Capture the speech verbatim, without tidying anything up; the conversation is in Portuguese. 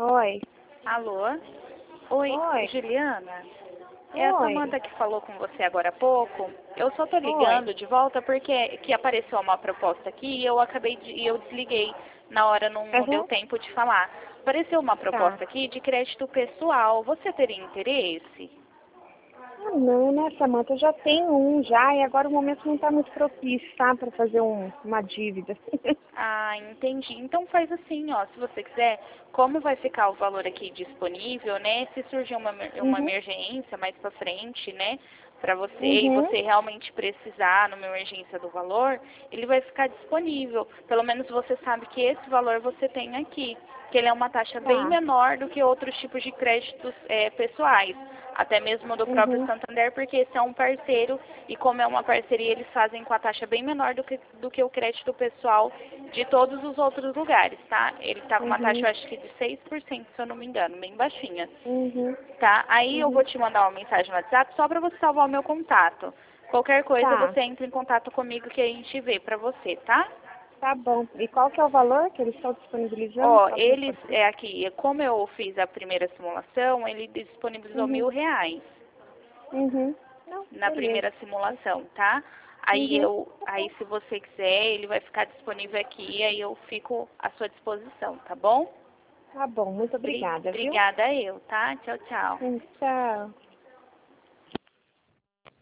Oi. Alô? Oi, Oi. Juliana? É a Oi. Samanta que falou com você agora há pouco. Eu só tô Oi. ligando de volta porque que apareceu uma proposta aqui e eu acabei de, e eu desliguei. Na hora não, não deu Uhum. tempo de falar. Apareceu uma Tá. proposta aqui de crédito pessoal. Você teria interesse? Ah, não, né, Samanta? Eu já tenho um já e agora o momento não está muito propício, tá? Para fazer um, uma dívida. Ah, entendi. Então faz assim, ó, se você quiser, como vai ficar o valor aqui disponível, né? Se surgir uma, emer- uma Uhum. emergência mais pra frente, né, pra você e Uhum. você realmente precisar numa emergência do valor, ele vai ficar disponível. Pelo menos você sabe que esse valor você tem aqui, que ele é uma taxa bem Tá. menor do que outros tipos de créditos eh, pessoais, até mesmo do próprio Uhum. Santander, porque esse é um parceiro e como é uma parceria, eles fazem com a taxa bem menor do que, do que o crédito pessoal de todos os outros lugares, tá? Ele tá com uma taxa, Uhum. eu acho que de seis por cento, se eu não me engano, bem baixinha, Uhum. tá? Aí eu Uhum. vou te mandar uma mensagem no WhatsApp só pra você salvar o meu contato. Qualquer coisa Tá. você entra em contato comigo que a gente vê pra você, tá? Tá bom. E qual que é o valor que eles estão disponibilizando? Ó, Só para eles, saber. é aqui, como eu fiz a primeira simulação, ele disponibilizou Uhum. mil reais Uhum. Não, na beleza. primeira simulação, tá? Aí Uhum. eu, Tá bom. aí se você quiser, ele vai ficar disponível aqui, aí eu fico à sua disposição, tá bom? Tá bom. Muito Bri- obrigada, viu? Obrigada eu, tá? Tchau, tchau. Hum, Tchau.